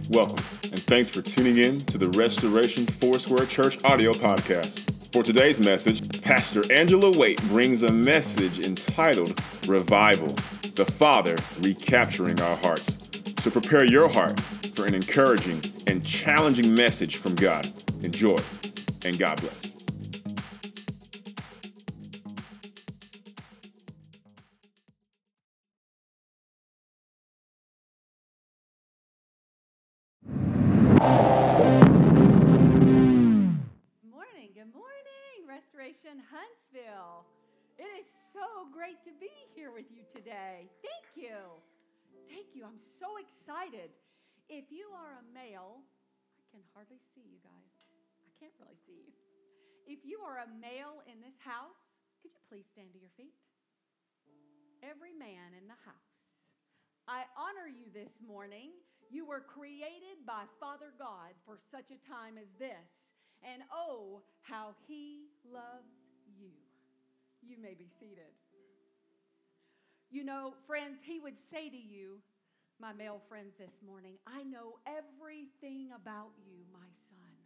Welcome, and thanks for tuning in to the Restoration Foursquare Church audio podcast. For today's message, Pastor Angela Waite brings a message entitled Revival, the Father Recapturing Our Hearts. So prepare your heart for an encouraging and challenging message from God. Enjoy, and God bless. Good morning, Restoration Huntsville. It is so great to be here with you today. Thank you. I'm so excited. If you are a male, I can hardly see you guys. I can't really see you. If you are a male in this house, could you please stand to your feet? Every man in the house. I honor you this morning. You were created by Father God for such a time as this. And oh, how he loves you. You may be seated. You know, friends, he would say to you, my male friends this morning, I know everything about you, my son.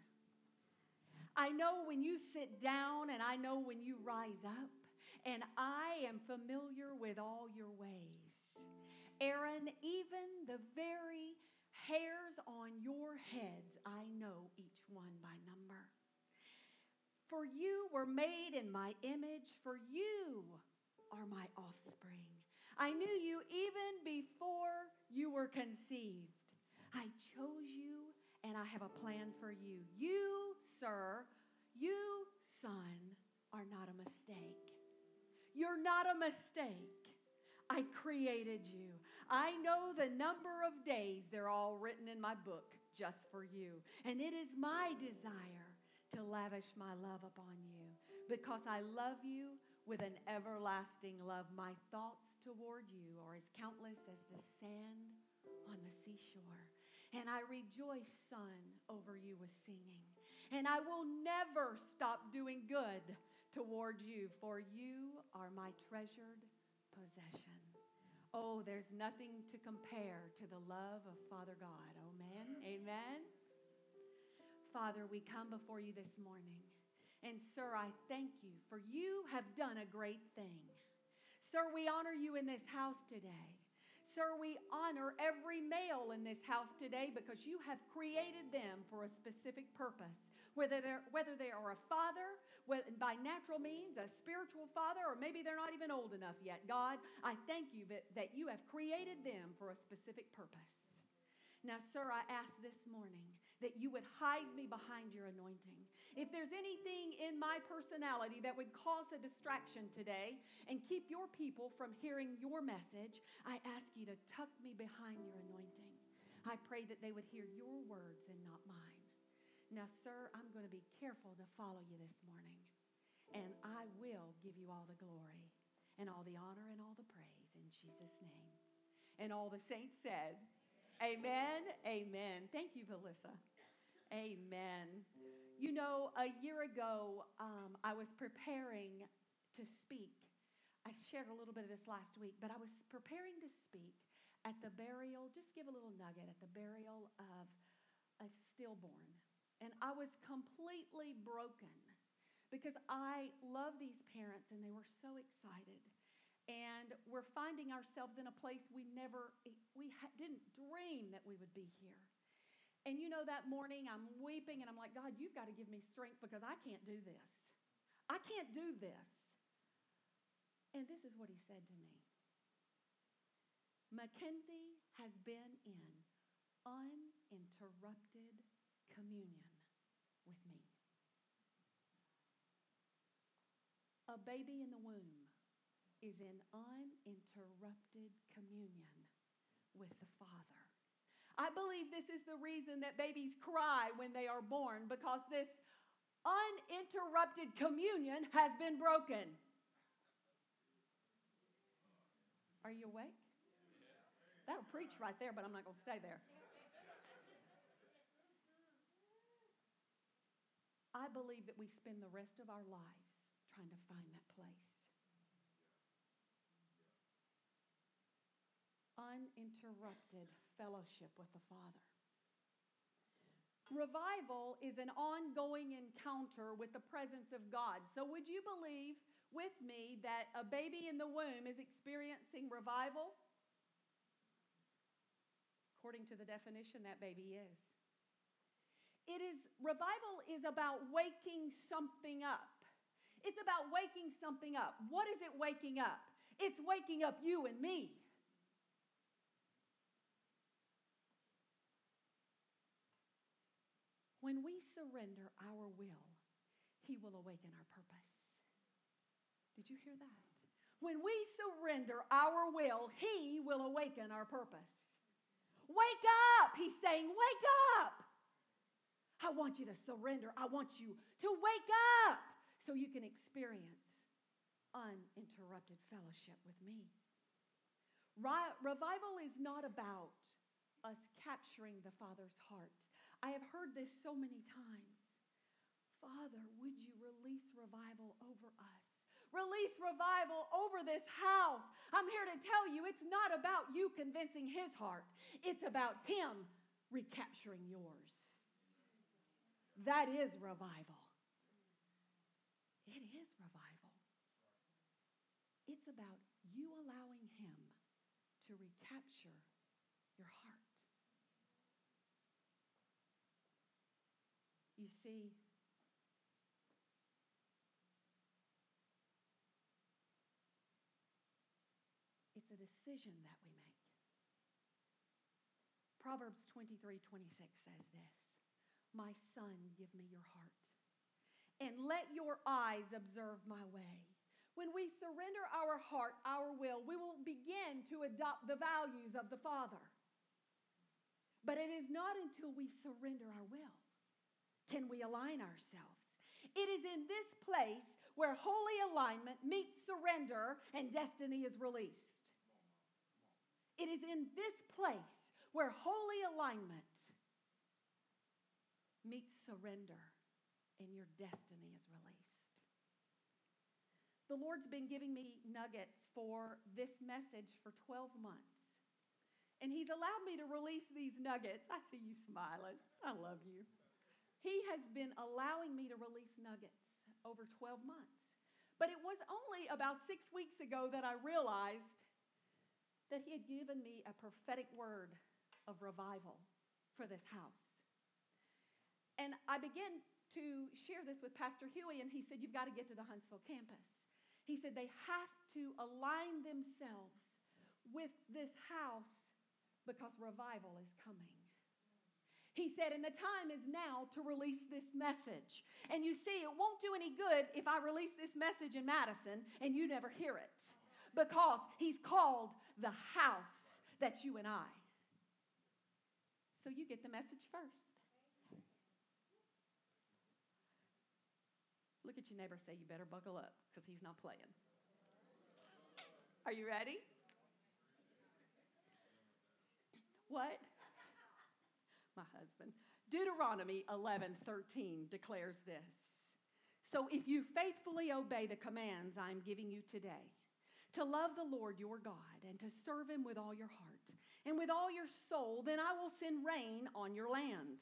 I know when you sit down and I know when you rise up, and I am familiar with all your ways. Aaron, even the very hairs on your heads, I know each one by number. For you were made in my image, for you are my offspring. I knew you even before you were conceived. I chose you, and I have a plan for you. You, sir, you, son, are not a mistake. You're not a mistake. I created you. I know the number of days. They're all written in my book just for you. And it is my desire to lavish my love upon you because I love you with an everlasting love. My thoughts toward you are as countless as the sand on the seashore. And I rejoice, son, over you with singing. And I will never stop doing good toward you, for you are my treasured possession. Oh, there's nothing to compare to the love of Father God. Amen. Amen. Father, we come before you this morning. And sir, I thank you for you have done a great thing. Sir, we honor you in this house today. Sir, we honor every male in this house today because you have created them for a specific purpose. Whether they are a father, by natural means, a spiritual father, or maybe they're not even old enough yet. God, I thank you that you have created them for a specific purpose. Now, sir, I ask this morning that you would hide me behind your anointing. If there's anything in my personality that would cause a distraction today and keep your people from hearing your message, I ask you to tuck me behind your anointing. I pray that they would hear your words and not mine. Now, sir, I'm going to be careful to follow you this morning, and I will give you all the glory and all the honor and all the praise in Jesus' name. And all the saints said, amen, amen. Thank you, Melissa. Amen. You know, a year ago, I was preparing to speak. I shared a little bit of this last week, but I was preparing to speak at the burial, just give a little nugget, at the burial of a stillborn. And I was completely broken because I love these parents and they were so excited. And we're finding ourselves in a place we didn't dream that we would be here. And you know, that morning I'm weeping and I'm like, God, you've got to give me strength because I can't do this. I can't do this. And this is what he said to me. Mackenzie has been in uninterrupted communion with me. A baby in the womb is in uninterrupted communion with the Father. I believe this is the reason that babies cry when they are born, because this uninterrupted communion has been broken. Are you awake? That'll preach right there, but I'm not going to stay there. I believe that we spend the rest of our lives trying to find that place. Uninterrupted fellowship with the Father. revival is an ongoing encounter with the presence of God. So would you believe with me that a baby in the womb is experiencing revival? According to the definition, that baby is. Revival is about waking something up. It's about waking something up. What is it waking up? It's waking up you and me. When we surrender our will, He will awaken our purpose. Did you hear that? When we surrender our will, He will awaken our purpose. Wake up! He's saying, wake up! I want you to surrender. I want you to wake up so you can experience uninterrupted fellowship with me. Revival is not about us capturing the Father's heart. I have heard this so many times. Father, would you release revival over us? Release revival over this house. I'm here to tell you it's not about you convincing His heart. It's about Him recapturing yours. That is revival. It is revival. It's about you allowing Him to recapture your heart. You see, it's a decision that we make. Proverbs 23:26 says this, my son, give me your heart, and let your eyes observe my way. When we surrender our heart, our will, we will begin to adopt the values of the Father. But it is not until we surrender our will can we align ourselves. It is in this place where holy alignment meets surrender and destiny is released. It is in this place where holy alignment meets surrender and your destiny is released. The Lord's been giving me nuggets for this message for 12 months. And He's allowed me to release these nuggets. I see you smiling. I love you. He has been allowing me to release nuggets over 12 months. But it was only about 6 weeks ago that I realized that He had given me a prophetic word of revival for this house. And I began to share this with Pastor Huey, and he said, you've got to get to the Huntsville campus. He said they have to align themselves with this house because revival is coming. He said, and the time is now to release this message. And you see, it won't do any good if I release this message in Madison and you never hear it. Because He's called the house that's you and I. So you get the message first. Look at your neighbor, say, you better buckle up because he's not playing. Are you ready? What? My husband. Deuteronomy 11:13 declares this. So if you faithfully obey the commands I'm giving you today, to love the Lord your God and to serve Him with all your heart and with all your soul, then I will send rain on your land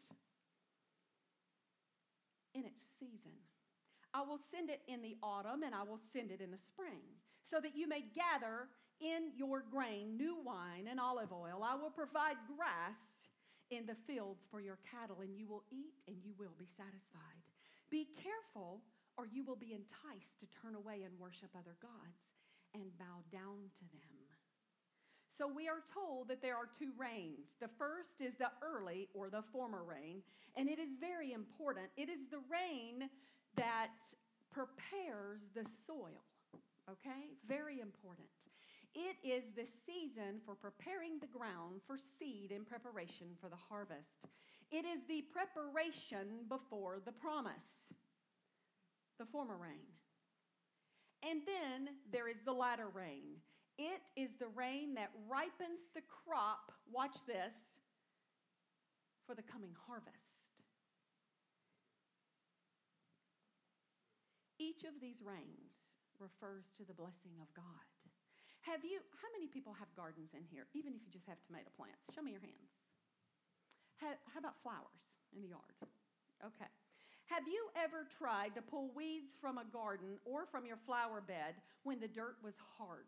in its season. I will send it in the autumn and I will send it in the spring, so that you may gather in your grain new wine and olive oil. I will provide grass in the fields for your cattle, and you will eat and you will be satisfied. Be careful, or you will be enticed to turn away and worship other gods and bow down to them. So we are told that there are two rains. The first is the early or the former rain, and it is very important. It is the rain that prepares the soil, okay? Very important. It is the season for preparing the ground for seed in preparation for the harvest. It is the preparation before the promise, the former rain. And then there is the latter rain. It is the rain that ripens the crop, watch this, for the coming harvest. Each of these rains refers to the blessing of God. How many people have gardens in here, even if you just have tomato plants? Show me your hands. How about flowers in the yard? Okay. Have you ever tried to pull weeds from a garden or from your flower bed when the dirt was hard?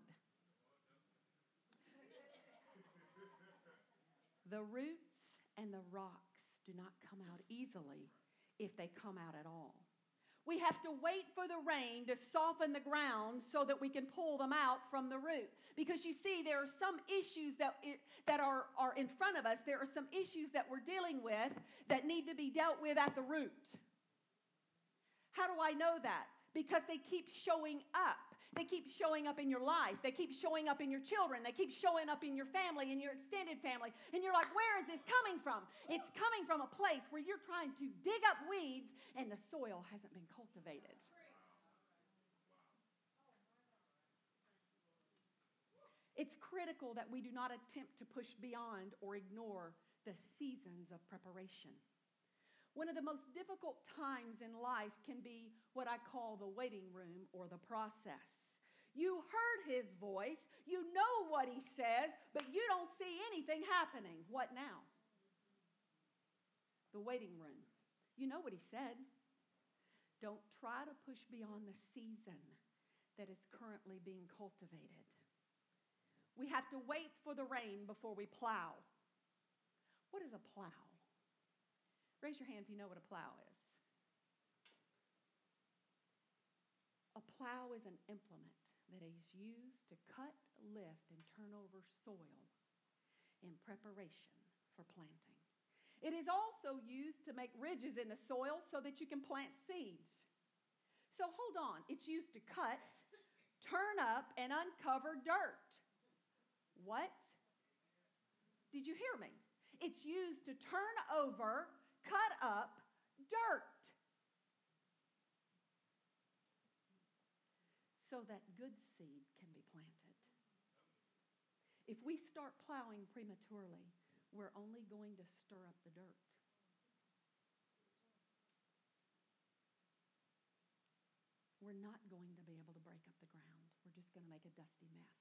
The roots and the rocks do not come out easily if they come out at all. We have to wait for the rain to soften the ground so that we can pull them out from the root. Because you see, there are some issues that are in front of us. There are some issues that we're dealing with that need to be dealt with at the root. How do I know that? Because they keep showing up. They keep showing up in your life. They keep showing up in your children. They keep showing up in your family, in your extended family. And you're like, where is this coming from? It's coming from a place where you're trying to dig up weeds and the soil hasn't been cultivated. It's critical that we do not attempt to push beyond or ignore the seasons of preparation. One of the most difficult times in life can be what I call the waiting room or the process. You heard his voice, you know what he says, but you don't see anything happening. What now? The waiting room. You know what he said. Don't try to push beyond the season that is currently being cultivated. We have to wait for the rain before we plow. What is a plow? Raise your hand if you know what a plow is. A plow is an implement that is used to cut, lift, and turn over soil in preparation for planting. It is also used to make ridges in the soil so that you can plant seeds. So hold on. It's used to cut, turn up, and uncover dirt. What? Did you hear me? It's used to turn over, cut up dirt so that good seed can be planted. If we start plowing prematurely, we're only going to stir up the dirt. We're not going to be able to break up the ground. We're just going to make a dusty mess.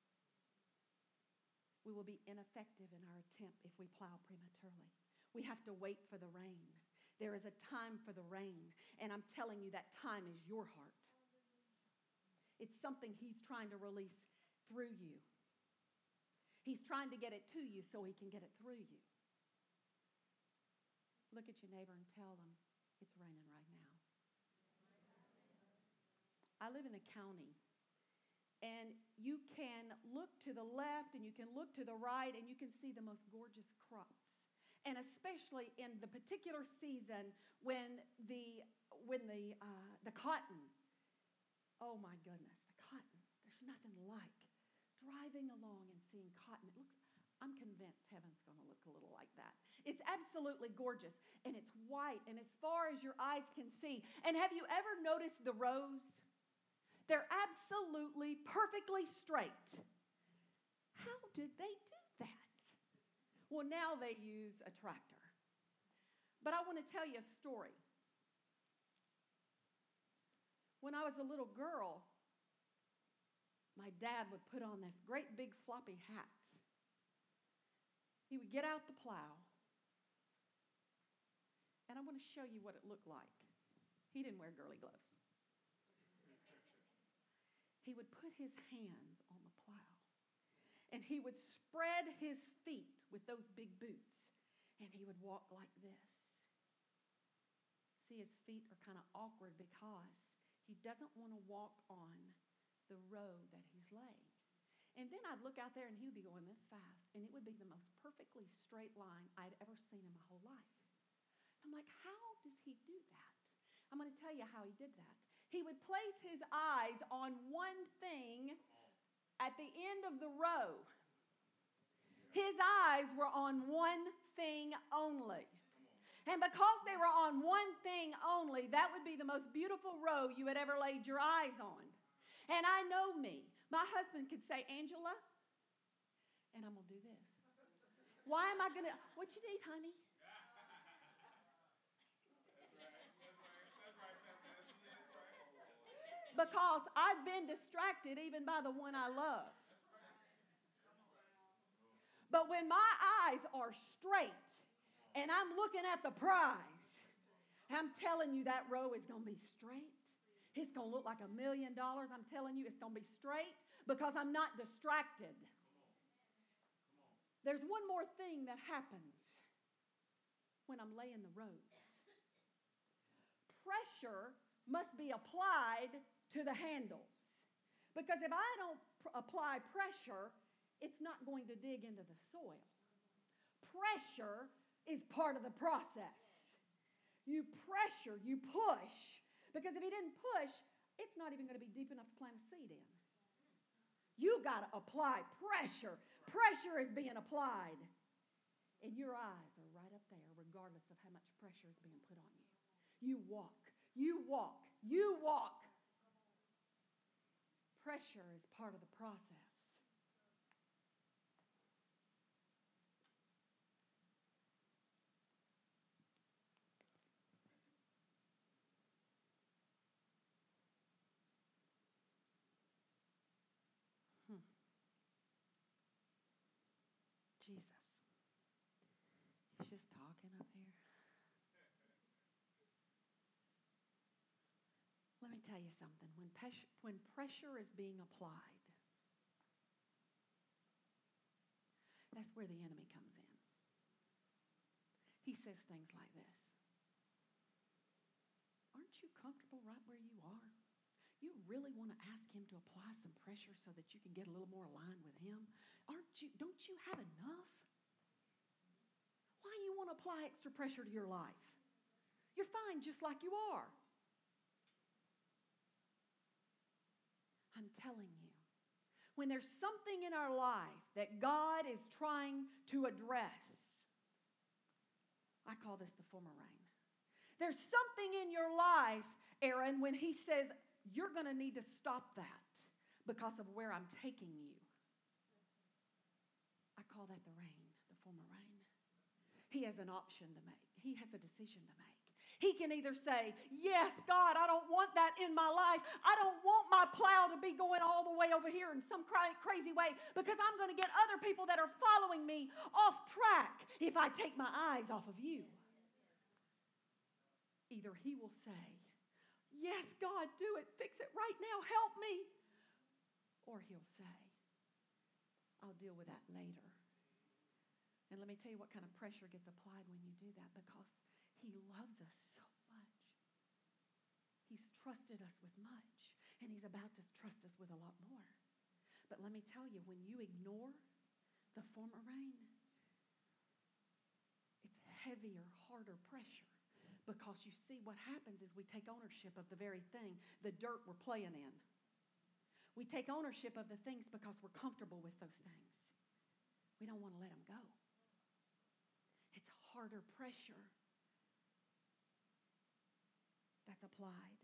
We will be ineffective in our attempt if we plow prematurely. We have to wait for the rain. There is a time for the rain, and I'm telling you that time is your heart. It's something he's trying to release through you. He's trying to get it to you so he can get it through you. Look at your neighbor and tell them, it's raining right now. I live in the county, and you can look to the left and you can look to the right and you can see the most gorgeous crops. And especially in the particular season when the cotton, oh my goodness, the cotton, there's nothing like driving along and seeing cotton. I'm convinced heaven's going to look a little like that. It's absolutely gorgeous, and it's white, and as far as your eyes can see. And have you ever noticed the rows? They're absolutely perfectly straight. How did they do that? Well, now they use a tractor. But I want to tell you a story. When I was a little girl, my dad would put on this great big floppy hat. He would get out the plow. And I want to show you what it looked like. He didn't wear girly gloves. He would put his hands on the plow. And he would spread his feet with those big boots. And he would walk like this. See, his feet are kind of awkward because he doesn't want to walk on the road that he's laying. And then I'd look out there and he would be going this fast. And it would be the most perfectly straight line I'd ever seen in my whole life. I'm like, how does he do that? I'm going to tell you how he did that. He would place his eyes on one thing at the end of the row. His eyes were on one thing only. And because they were on one thing only, that would be the most beautiful row you had ever laid your eyes on. And I know me. My husband could say, Angela, and I'm going to do this. Why am I going to, what you need, honey? Because I've been distracted even by the one I love. But when my eyes are straight And I'm looking at the prize. I'm telling you that row is going to be straight. It's going to look like $1 million. I'm telling you it's going to be straight because I'm not distracted. There's one more thing that happens when I'm laying the rows. Pressure must be applied to the handles. Because if I don't apply pressure, it's not going to dig into the soil. Pressure is part of the process. You pressure, you push. Because if you didn't push, it's not even going to be deep enough to plant a seed in. You got to apply pressure. Pressure is being applied. And your eyes are right up there regardless of how much pressure is being put on you. You walk, you walk, you walk. Pressure is part of the process. Jesus. He's just talking up here. Let me tell you something. When pressure is being applied, that's where the enemy comes in. He says things like this. Aren't you comfortable right where you are? You really want to ask him to apply some pressure so that you can get a little more aligned with him? Don't you have enough? Why do you want to apply extra pressure to your life? You're fine just like you are. I'm telling you, when there's something in our life that God is trying to address, I call this the former rain. There's something in your life, Aaron, when he says, you're going to need to stop that because of where I'm taking you. I call that the rain, the former rain. He has an option to make. He has a decision to make. He can either say, yes, God, I don't want that in my life. I don't want my plow to be going all the way over here in some crazy way because I'm going to get other people that are following me off track if I take my eyes off of you. Either he will say, yes, God, do it. Fix it right now. Help me. Or he'll say, I'll deal with that later. And let me tell you what kind of pressure gets applied when you do that, because he loves us so much. He's trusted us with much, and he's about to trust us with a lot more. But let me tell you, when you ignore the former rain, it's heavier, harder pressure. Because you see, what happens is we take ownership of the very thing, the dirt we're playing in. We take ownership of the things because we're comfortable with those things. We don't want to let them go. It's harder pressure that's applied.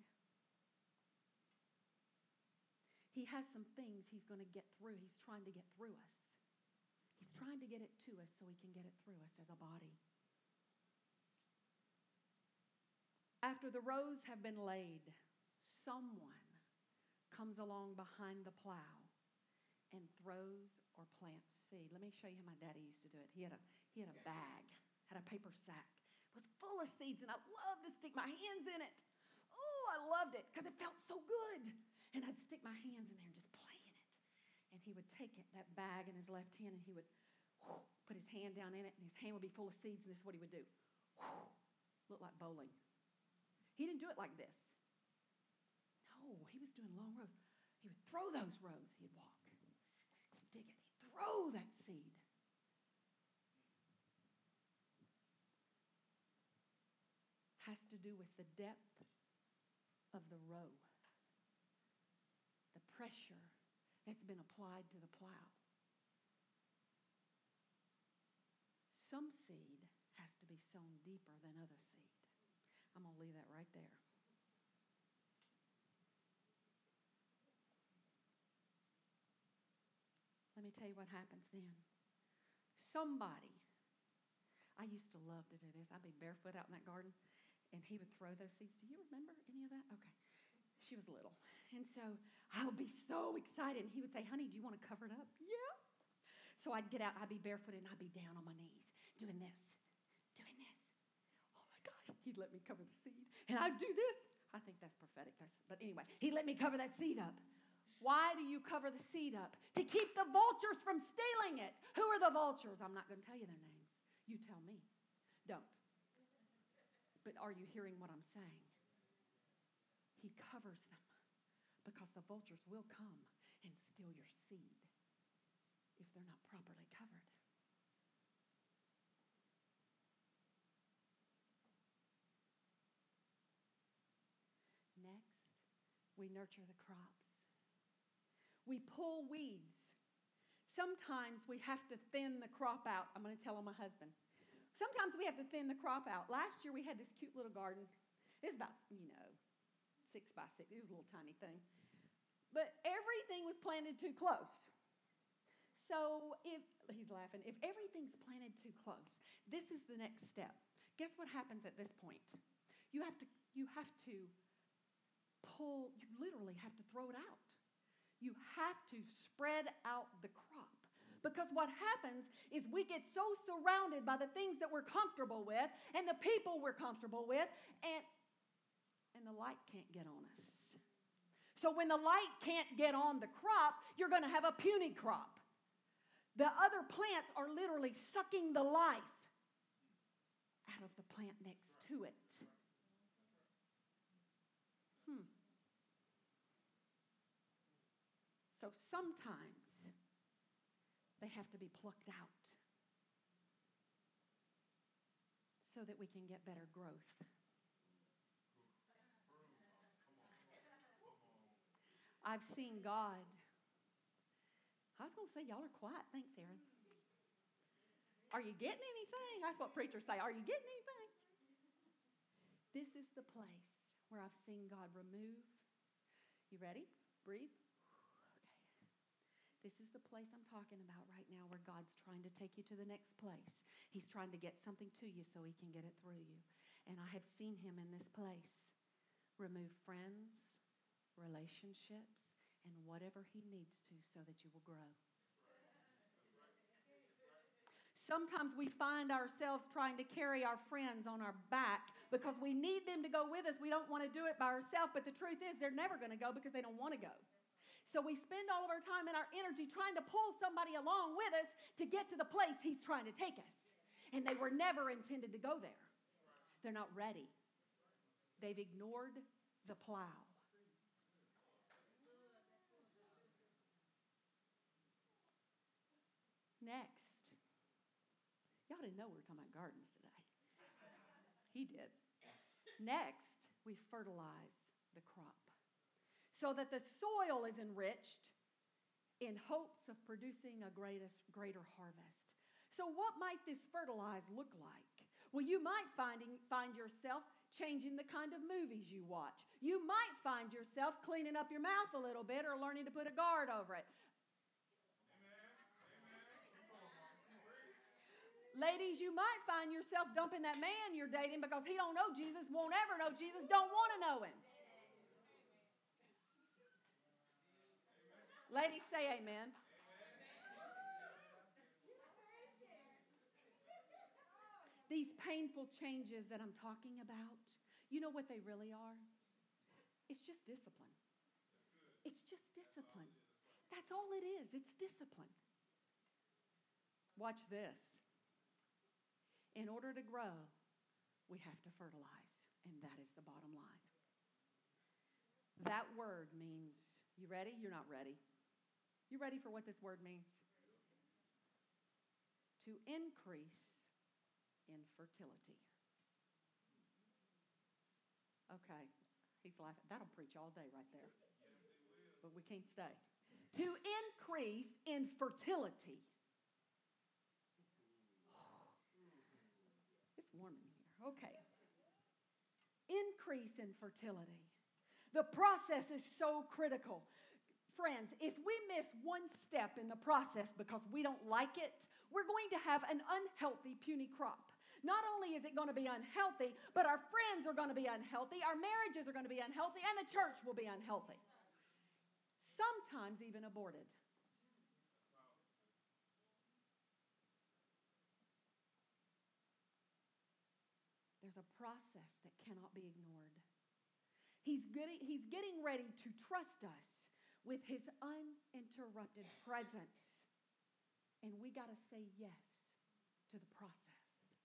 He has some things he's going to get through. He's trying to get through us. He's trying to get it to us so he can get it through us as a body. After the rows have been laid, someone comes along behind the plow and throws or plants seed. Let me show you how my daddy used to do it. He had a bag, had a paper sack. It was full of seeds, and I loved to stick my hands in it. Oh, I loved it because it felt so good. And I'd stick my hands in there and just play in it. And he would take it, that bag in his left hand, and he would put his hand down in it, and his hand would be full of seeds, and this is what he would do. Looked like bowling. He didn't do it like this. No, he was doing long rows. He would throw those rows. He'd walk. He'd dig it. He'd throw that seed. Has to do with the depth of the row. The pressure that's been applied to the plow. Some seed has to be sown deeper than other seed. I'm going to leave that right there. Let me tell you what happens then. Somebody, I used to love to do this. I'd be barefoot out in that garden, and he would throw those seeds. Do you remember any of that? Okay. She was little. And so I would be so excited. And he would say, honey, do you want to cover it up? Yeah. So I'd get out. I'd be barefooted, and I'd be down on my knees doing this, doing this. let me cover the seed. And I'd do this. I think that's prophetic. But anyway, he'd let me cover that seed up. Why do you cover the seed up? To keep the vultures from stealing it. Who are the vultures? I'm not going to tell you their names. You tell me. Don't. But are you hearing what I'm saying? He covers them because the vultures will come and steal your seed if they're not properly covered. Next, we nurture the crops. We pull weeds. Sometimes we have to thin the crop out. I'm going to tell on my husband. Sometimes we have to thin the crop out. Last year we had this cute little garden. It was about, 6 by 6. It was a little tiny thing. But everything was planted too close. So he's laughing, if everything's planted too close, this is the next step. Guess what happens at this point? You have to pull, you literally have to throw it out. You have to spread out the crop. Because what happens is we get so surrounded by the things that we're comfortable with and the people we're comfortable with, and the light can't get on us. So when the light can't get on the crop, you're going to have a puny crop. The other plants are literally sucking the life out of the plant next to it. So sometimes they have to be plucked out so that we can get better growth. I've seen God. I was going to say, y'all are quiet. Thanks, Aaron. Are you getting anything? That's what preachers say. Are you getting anything? This is the place where I've seen God remove. You ready? Breathe. This is the place I'm talking about right now where God's trying to take you to the next place. He's trying to get something to you so he can get it through you. And I have seen him in this place remove friends, relationships, and whatever he needs to so that you will grow. Sometimes we find ourselves trying to carry our friends on our back because we need them to go with us. We don't want to do it by ourselves, but the truth is they're never going to go because they don't want to go. So we spend all of our time and our energy trying to pull somebody along with us to get to the place he's trying to take us. And they were never intended to go there. They're not ready. They've ignored the plow. Next. Y'all didn't know we were talking about gardens today. He did. Next, we fertilize the crop so that the soil is enriched in hopes of producing a greater harvest. So what might this fertilize look like? Well, you might find yourself changing the kind of movies you watch. You might find yourself cleaning up your mouth a little bit or learning to put a guard over it. Ladies, you might find yourself dumping that man you're dating because he don't know Jesus, won't ever know Jesus, don't want to know him. Ladies, say amen. These painful changes that I'm talking about, you know what they really are? It's just discipline. It's just discipline. That's all it is. It's discipline. Watch this. In order to grow, we have to fertilize, and that is the bottom line. That word means, you ready? You're not ready. You ready for what this word means? To increase in fertility. Okay, he's laughing. That'll preach all day right there. But we can't stay. To increase in fertility. It's warm in here. Okay. Increase in fertility. The process is so critical. Friends, if we miss one step in the process because we don't like it, we're going to have an unhealthy, puny crop. Not only is it going to be unhealthy, but our friends are going to be unhealthy, our marriages are going to be unhealthy, and the church will be unhealthy. Sometimes even aborted. there's a process that cannot be ignored. He's getting ready to trust us with his uninterrupted presence. And we got to say yes to the process.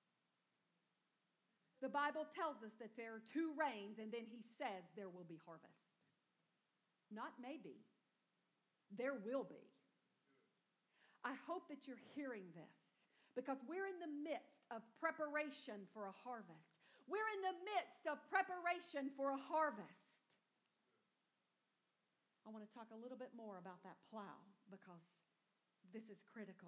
The Bible tells us that there are 2 rains, and then he says there will be harvest. Not maybe. There will be. I hope that you're hearing this, because we're in the midst of preparation for a harvest. We're in the midst of preparation for a harvest. I want to talk a little bit more about that plow, because this is critical.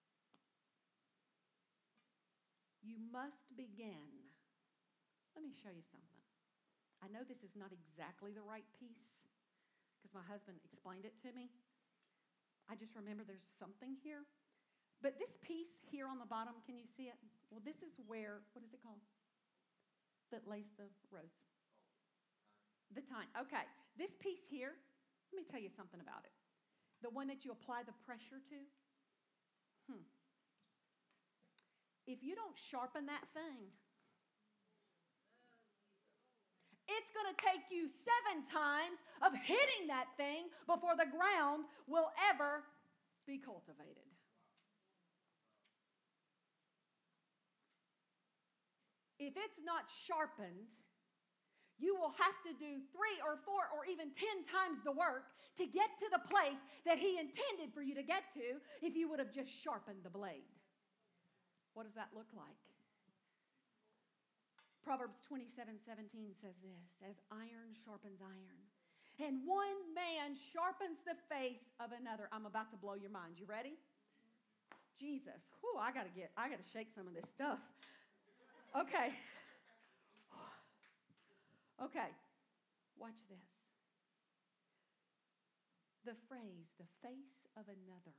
You must begin. Let me show you something. I know this is not exactly the right piece, because my husband explained it to me. I just remember there's something here. But this piece here on the bottom, can you see it? Well, this is where, what is it called? That lays the rose. The tine. Okay. This piece here, let me tell you something about it. The one that you apply the pressure to. If you don't sharpen that thing, it's going to take you 7 times of hitting that thing before the ground will ever be cultivated. If it's not sharpened, you will have to do 3 or 4 or even 10 times the work to get to the place that he intended for you to get to if you would have just sharpened the blade. What does that look like? Proverbs 27:17 says this, as iron sharpens iron, and one man sharpens the face of another. I'm about to blow your mind. You ready? Jesus. Whew, I gotta shake some of this stuff. Okay. Okay. Watch this. The phrase, the face of another.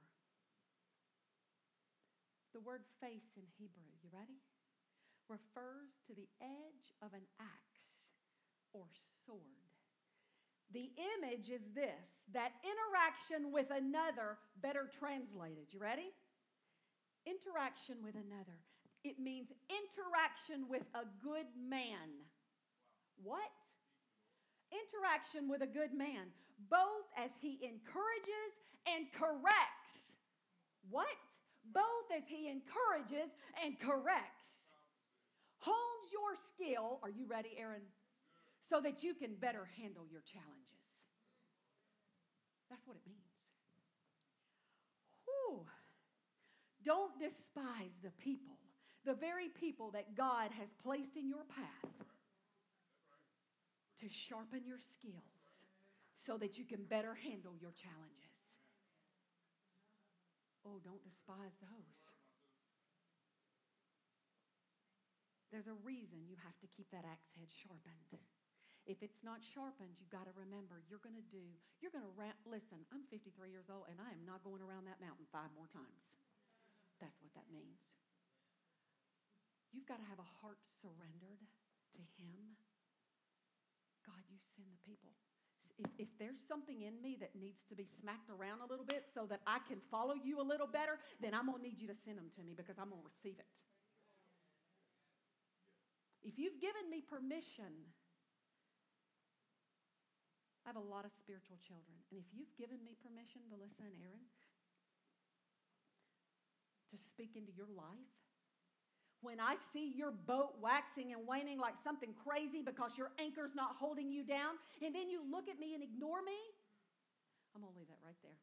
The word face in Hebrew, you ready? Refers to the edge of an axe or sword. The image is this, that interaction with another, better translated. You ready? Interaction with another. It means interaction with a good man. What? Interaction with a good man, both as he encourages and corrects. What? Both as he encourages and corrects. Hones your skill, are you ready, Aaron? So that you can better handle your challenges. That's what it means. Whew. Don't despise the people, the very people that God has placed in your path to sharpen your skills so that you can better handle your challenges. Oh, don't despise those. There's a reason you have to keep that axe head sharpened. If it's not sharpened, you got to remember, listen, I'm 53 years old and I am not going around that mountain 5 more times. That's what that means. You've got to have a heart surrendered to him. God, you send the people. If there's something in me that needs to be smacked around a little bit so that I can follow you a little better, then I'm going to need you to send them to me because I'm going to receive it. If you've given me permission, I have a lot of spiritual children, and if you've given me permission, Melissa and Aaron, to speak into your life, when I see your boat waxing and waning like something crazy because your anchor's not holding you down, and then you look at me and ignore me, I'm going to leave that right there.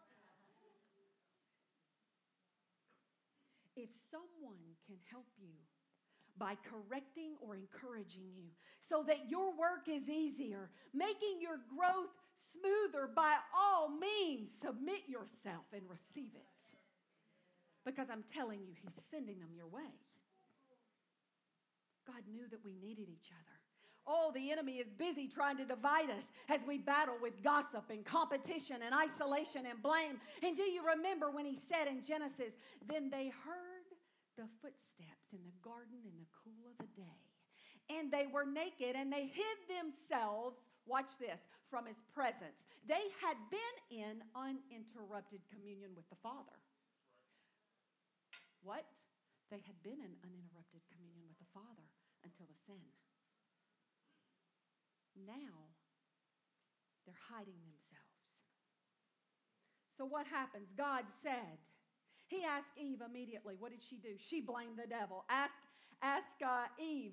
If someone can help you by correcting or encouraging you so that your work is easier, making your growth smoother, by all means, submit yourself and receive it. Because I'm telling you, he's sending them your way. God knew that we needed each other. Oh, the enemy is busy trying to divide us as we battle with gossip and competition and isolation and blame. And do you remember when he said in Genesis, then they heard the footsteps in the garden in the cool of the day. And they were naked and they hid themselves, watch this, from his presence. They had been in uninterrupted communion with the Father. What? They had been in uninterrupted communion with the Father until the sin. Now, they're hiding themselves. So what happens? God said, he asked Eve immediately. What did she do? She blamed the devil. Ask Eve,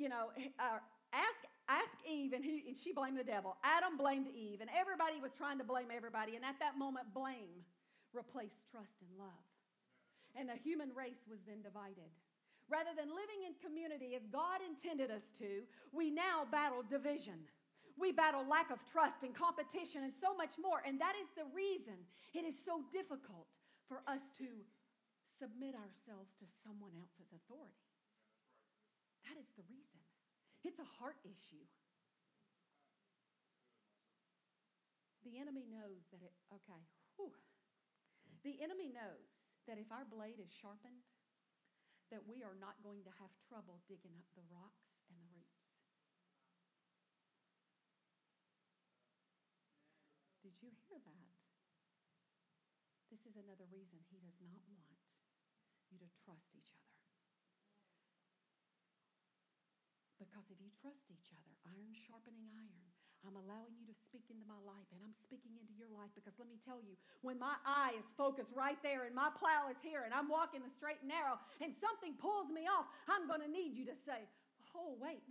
ask Eve, and she blamed the devil. Adam blamed Eve, and everybody was trying to blame everybody. And at that moment, blame replaced trust and love. And the human race was then divided. Rather than living in community as God intended us to, we now battle division. We battle lack of trust and competition and so much more. And that is the reason it is so difficult for us to submit ourselves to someone else's authority. That is the reason. It's a heart issue. The enemy knows that The enemy knows that if our blade is sharpened, that we are not going to have trouble digging up the rocks and the roots. Did you hear that? This is another reason he does not want you to trust each other. Because if you trust each other, iron sharpening iron, I'm allowing you to speak into my life, and I'm speaking into your life, because let me tell you, when my eye is focused right there and my plow is here and I'm walking the straight and narrow and something pulls me off, I'm going to need you to say, oh, wait.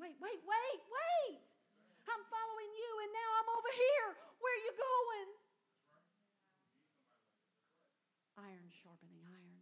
I'm following you, and now I'm over here. Where are you going? Iron sharpening iron.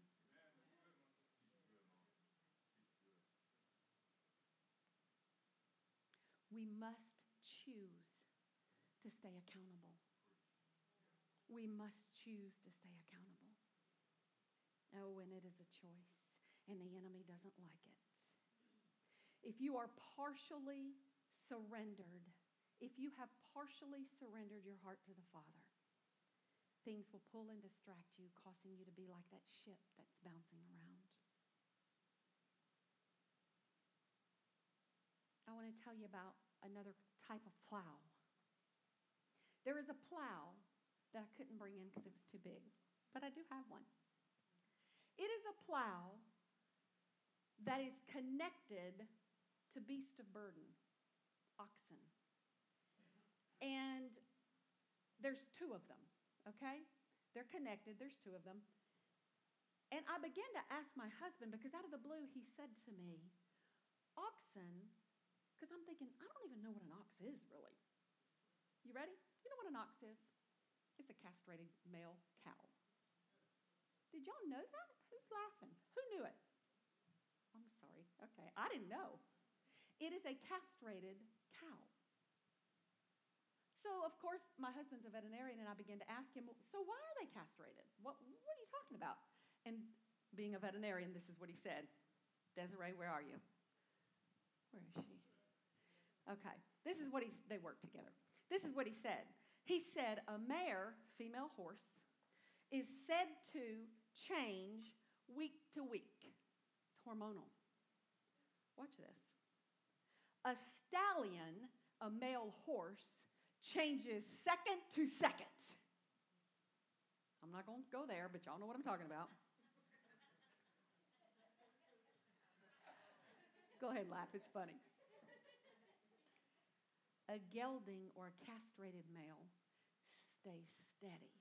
We must choose to stay accountable. We must choose to stay accountable. Oh, and it is a choice, and the enemy doesn't like it. If you are partially surrendered, if you have partially surrendered your heart to the Father, things will pull and distract you, causing you to be like that ship that's bouncing around. I want to tell you about another type of plow. There is a plow that I couldn't bring in because it was too big, but I do have one. It is a plow that is connected to beast of burden, oxen. And there's two of them, okay? They're connected. There's two of them. And I began to ask my husband, because out of the blue, he said to me, oxen, because I'm thinking, I don't even know what an ox is, really. You ready? You know what an ox is? It's a castrated male cow. Did y'all know that? Who's laughing? Who knew it? I'm sorry. Okay, I didn't know. It is a castrated cow. So, of course, my husband's a veterinarian, and I began to ask him, so why are they castrated? What are you talking about? And being a veterinarian, this is what he said. Desiree, where are you? Where is she? Okay, this is what they work together. This is what he said. He said a mare, female horse, is said to change week to week. It's hormonal. Watch this. A stallion, a male horse, changes second to second. I'm not going to go there, but y'all know what I'm talking about. Go ahead and laugh. It's funny. A gelding or a castrated male stays steady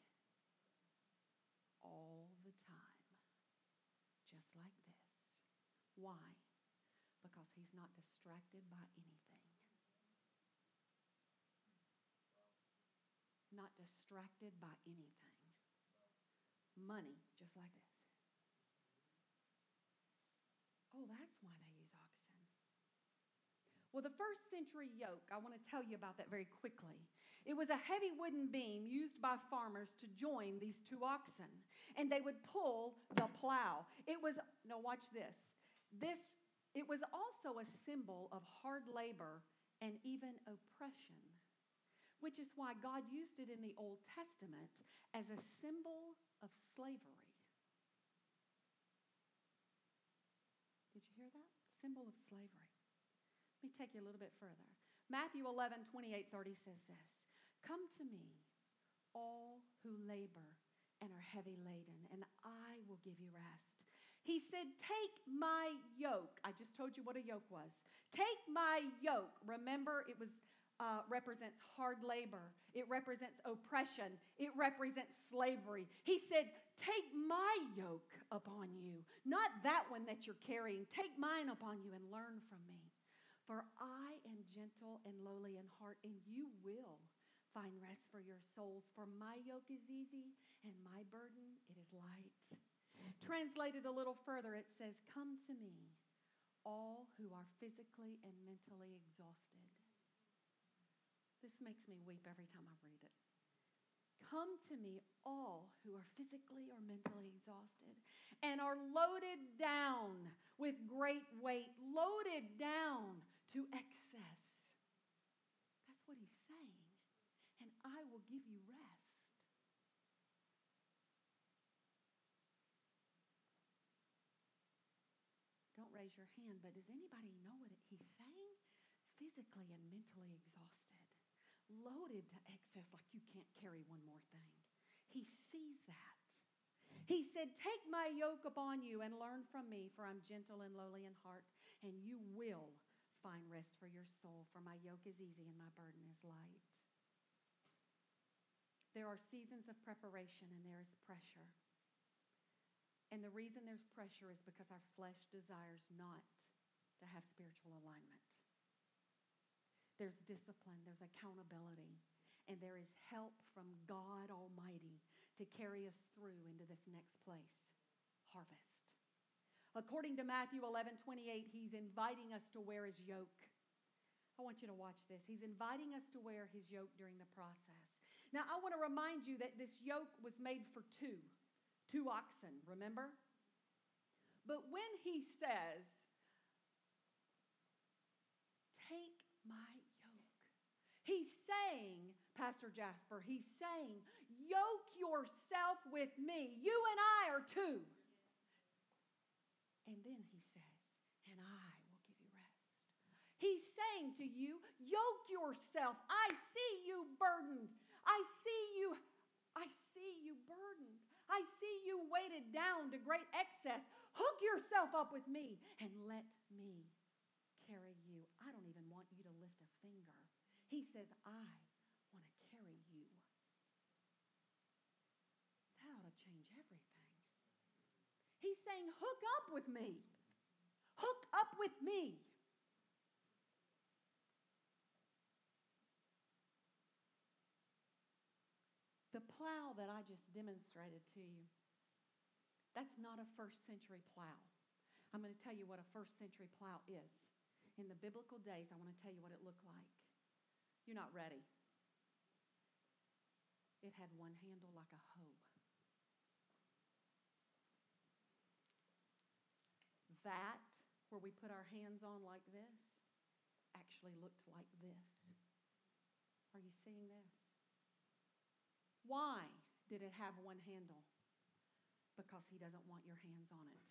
all the time, just like this. Why? Because he's not distracted by anything. Not distracted by anything. Money, just like this. Oh, that's why they use oxen. Well, the first century yoke, I want to tell you about that very quickly. It was a heavy wooden beam used by farmers to join these two oxen, and they would pull the plow. It was, now watch this. It was also a symbol of hard labor and even oppression, which is why God used it in the Old Testament as a symbol of slavery. Did you hear that? Symbol of slavery. Let me take you a little bit further. Matthew 11:28-30 says this. Come to me, all who labor and are heavy laden, and I will give you rest. He said, take my yoke. I just told you what a yoke was. Take my yoke. Remember, it was represents hard labor. It represents oppression. It represents slavery. He said, take my yoke upon you. Not that one that you're carrying. Take mine upon you and learn from me. For I am gentle and lowly in heart, and you will find rest for your souls. For my yoke is easy, and my burden, it is light. Translated a little further, it says, come to me, all who are physically and mentally exhausted. This makes me weep every time I read it. Come to me, all who are physically or mentally exhausted and are loaded down with great weight, loaded down to excess. That's what he's saying. And I will give you rest. Don't raise your hand, but does anybody know what he's saying? Physically and mentally exhausted. Loaded to excess like you can't carry one more thing. He sees that. He said, take my yoke upon you and learn from me, for I'm gentle and lowly in heart, and you will find rest for your soul, for my yoke is easy and my burden is light. There are seasons of preparation and there is pressure. And the reason there's pressure is because our flesh desires not to have spiritual alignment. There's discipline, there's accountability, and there is help from God Almighty to carry us through into this next place, harvest. According to Matthew 11:28, he's inviting us to wear his yoke. I want you to watch this. He's inviting us to wear his yoke during the process. Now, I want to remind you that this yoke was made for two oxen, remember? But when he says, take my yoke, he's saying, Pastor Jasper, he's saying, yoke yourself with me. You and I are two. And then he says, and I will give you rest. He's saying to you, yoke yourself. I see you burdened. I see you burdened. I see you weighted down to great excess. Hook yourself up with me and let me carry you. I don't even want you to lift a finger. He says, I want to carry you. That ought to change everything. He's saying, hook up with me. Hook up with me. The plow that I just demonstrated to you, that's not a first century plow. I'm going to tell you what a first century plow is. In the biblical days, I want to tell you what it looked like. You're not ready. It had one handle like a hoe. That, where we put our hands on like this, actually looked like this. Are you seeing this? Why did it have one handle? Because he doesn't want your hands on it.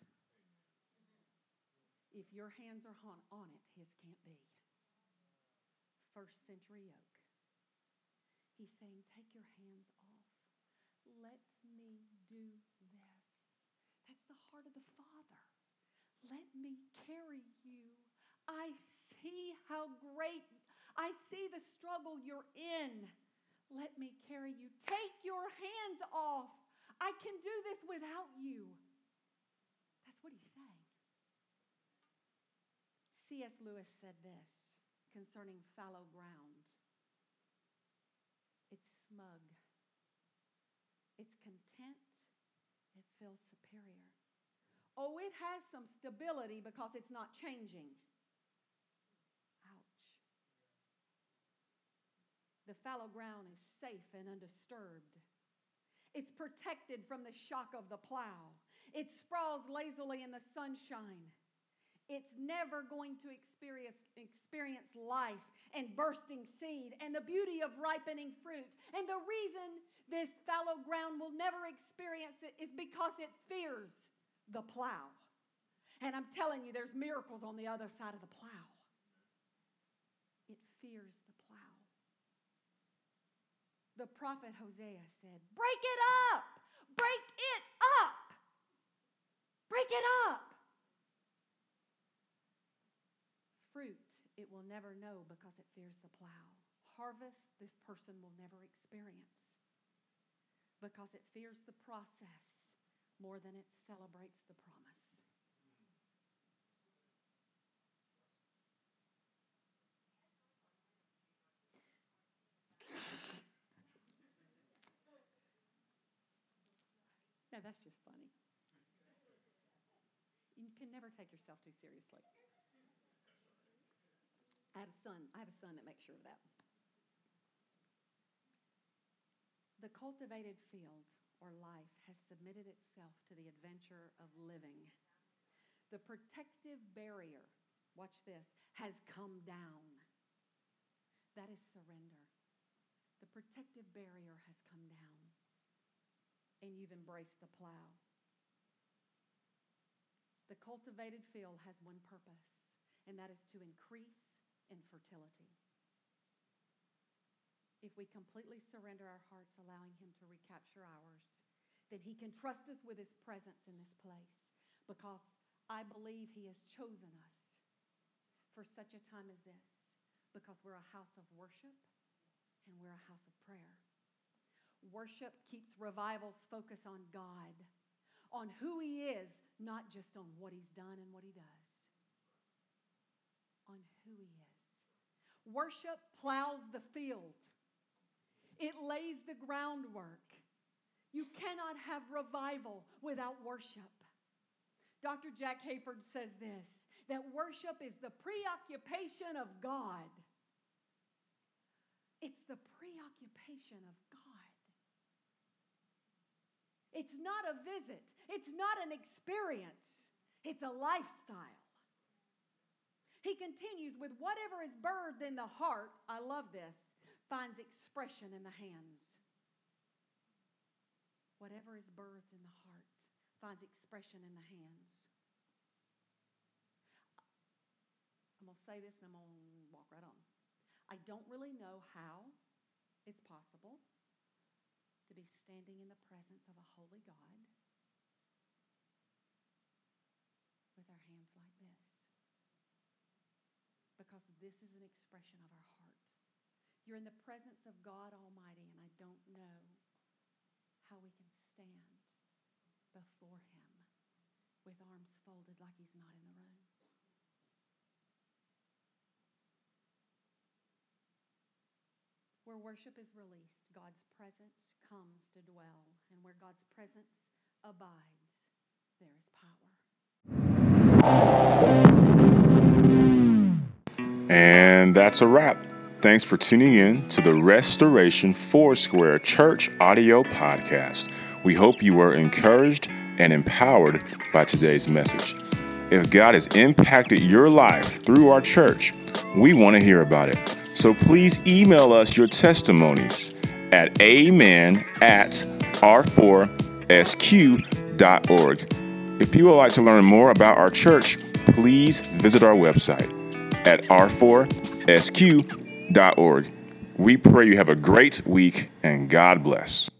If your hands are on it, his can't be. First century yoke. He's saying, take your hands off. Let me do this. That's the heart of the Father. Let me carry you. I see how great, I see the struggle you're in. Let me carry you. Take your hands off. I can do this without you. That's what he's saying. C.S. Lewis said this concerning fallow ground. It's smug. It's content. It feels superior. Oh, it has some stability because it's not changing. Ouch. The fallow ground is safe and undisturbed. It's protected from the shock of the plow. It sprawls lazily in the sunshine. It's never going to experience life and bursting seed and the beauty of ripening fruit. And the reason this fallow ground will never experience it is because it fears the plow. And I'm telling you, there's miracles on the other side of the plow. It fears the plow. The prophet Hosea said, break it up! Break it up! Break it up! Fruit it will never know because it fears the plow. Harvest, this person will never experience because it fears the process more than it celebrates the promise. Now that's just funny. You can never take yourself too seriously. I have a son that makes sure of that. The cultivated field or life has submitted itself to the adventure of living. The protective barrier, watch this, has come down. That is surrender. The protective barrier has come down, and you've embraced the plow. The cultivated field has one purpose, and that is to increase in fertility. If we completely surrender our hearts, allowing him to recapture ours, then he can trust us with his presence in this place, because I believe he has chosen us for such a time as this, because we're a house of worship and we're a house of prayer. Worship keeps revival's focus on God, on who he is, not just on what he's done and what he does, on who he is. Worship plows the field. It lays the groundwork. You cannot have revival without worship. Dr. Jack Hayford says this, that worship is the preoccupation of God. It's the preoccupation of God. It's not a visit. It's not an experience. It's a lifestyle. He continues with whatever is birthed in the heart, I love this, finds expression in the hands. Whatever is birthed in the heart finds expression in the hands. I'm going to say this and I'm going to walk right on. I don't really know how it's possible to be standing in the presence of a holy God with our hands like this. Because this is an expression of our heart. You're in the presence of God Almighty, and I don't know how we can stand before him with arms folded like he's not in the room. Where worship is released, God's presence comes to dwell, and where God's presence abides, there is power. And that's a wrap. Thanks for tuning in to the Restoration Foursquare Church audio podcast. We hope you were encouraged and empowered by today's message. If God has impacted your life through our church, we want to hear about it. So please email us your testimonies at amen@r4sq.org. If you would like to learn more about our church, please visit our website at r4sq.org. We pray you have a great week and God bless.